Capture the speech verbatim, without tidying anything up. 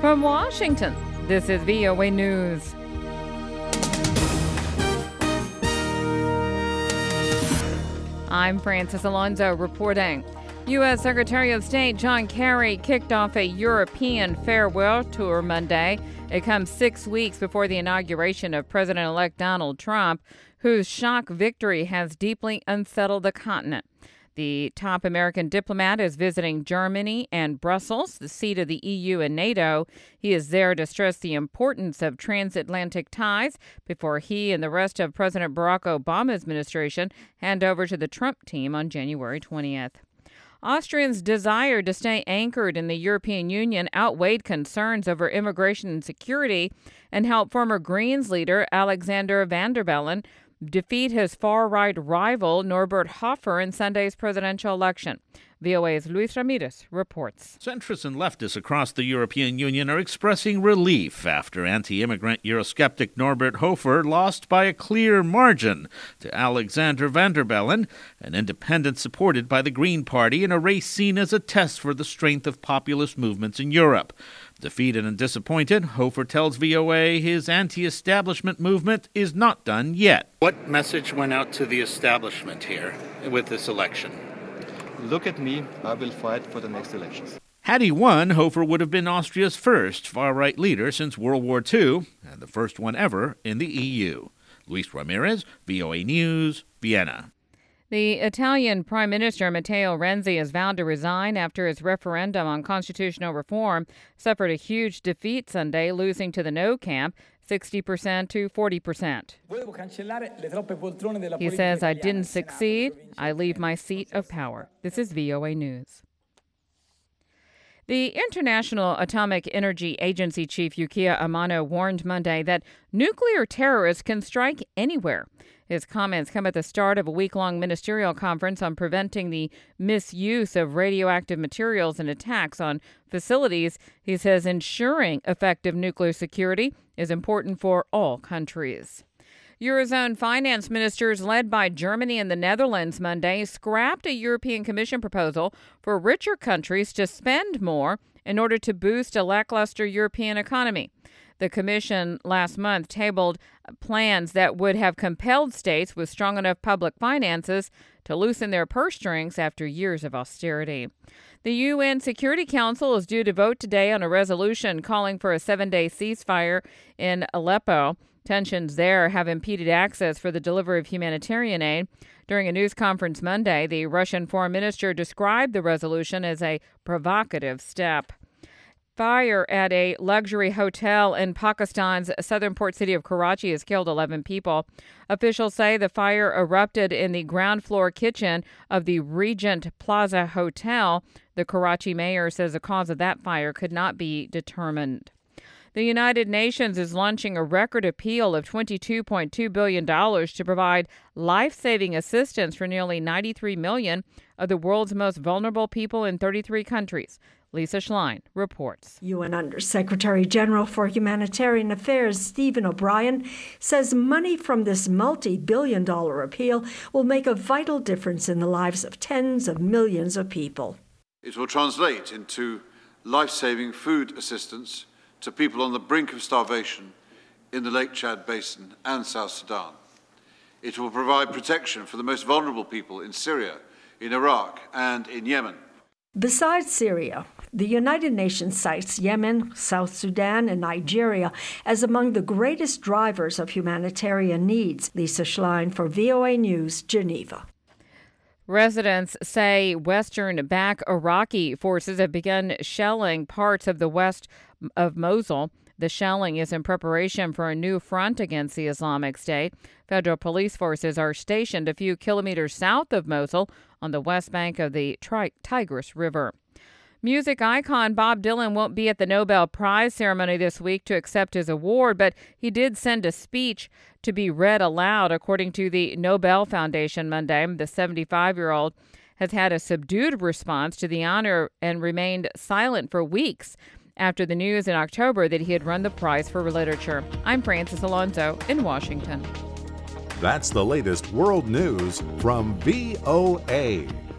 From Washington, this is V O A News. I'm Francis Alonso reporting. U S. Secretary of State John Kerry kicked off a European farewell tour Monday. It comes six weeks before the inauguration of President-elect Donald Trump, whose shock victory has deeply unsettled the continent. The top American diplomat is visiting Germany and Brussels, the seat of the E U and NATO. He is there to stress the importance of transatlantic ties before he and the rest of President Barack Obama's administration hand over to the Trump team on January twentieth. Austrians' desire to stay anchored in the European Union outweighed concerns over immigration and security and helped former Greens leader Alexander Van der Bellen defeat his far-right rival Norbert Hofer in Sunday's presidential election. V O A's Luis Ramirez reports. Centrists and leftists across the European Union are expressing relief after anti-immigrant Eurosceptic Norbert Hofer lost by a clear margin to Alexander Van der Bellen, an independent supported by the Green Party in a race seen as a test for the strength of populist movements in Europe. Defeated and disappointed, Hofer tells V O A his anti-establishment movement is not done yet. What message went out to the establishment here with this election? Look at me, I will fight for the next elections. Had he won, Hofer would have been Austria's first far-right leader since World War Two, and the first one ever in the E U. Luis Ramirez, V O A News, Vienna. The Italian Prime Minister Matteo Renzi has vowed to resign after his referendum on constitutional reform suffered a huge defeat Sunday, losing to the no camp sixty percent to forty percent. He says, "I didn't succeed. I leave my seat of power." This is V O A News. The International Atomic Energy Agency chief Yukiya Amano warned Monday that nuclear terrorists can strike anywhere. His comments come at the start of a week-long ministerial conference on preventing the misuse of radioactive materials and attacks on facilities. He says ensuring effective nuclear security is important for all countries. Eurozone finance ministers led by Germany and the Netherlands Monday scrapped a European Commission proposal for richer countries to spend more in order to boost a lackluster European economy. The Commission last month tabled plans that would have compelled states with strong enough public finances to loosen their purse strings after years of austerity. The U N Security Council is due to vote today on a resolution calling for a seven-day ceasefire in Aleppo. Tensions there have impeded access for the delivery of humanitarian aid. During a news conference Monday, the Russian foreign minister described the resolution as a provocative step. Fire at a luxury hotel in Pakistan's southern port city of Karachi has killed eleven people. Officials say the fire erupted in the ground floor kitchen of the Regent Plaza Hotel. The Karachi mayor says the cause of that fire could not be determined. The United Nations is launching a record appeal of twenty-two point two billion dollars to provide life-saving assistance for nearly ninety-three million of the world's most vulnerable people in thirty-three countries. Lisa Schlein reports. U N Under-Secretary General for Humanitarian Affairs Stephen O'Brien says money from this multi-billion dollar appeal will make a vital difference in the lives of tens of millions of people. It will translate into life-saving food assistance to people on the brink of starvation in the Lake Chad Basin and South Sudan. It will provide protection for the most vulnerable people in Syria, in Iraq, and in Yemen. Besides Syria, the United Nations cites Yemen, South Sudan, and Nigeria as among the greatest drivers of humanitarian needs. Lisa Schlein for V O A News, Geneva. Residents say Western-backed Iraqi forces have begun shelling parts of the west of Mosul. The shelling is in preparation for a new front against the Islamic State. Federal police forces are stationed a few kilometers south of Mosul on the west bank of the Tigris River. Music icon Bob Dylan won't be at the Nobel Prize ceremony this week to accept his award, but he did send a speech to be read aloud, according to the Nobel Foundation Monday. The seventy-five-year-old has had a subdued response to the honor and remained silent for weeks after the news in October that he had won the prize for literature. I'm Francis Alonso in Washington. That's the latest world news from V O A.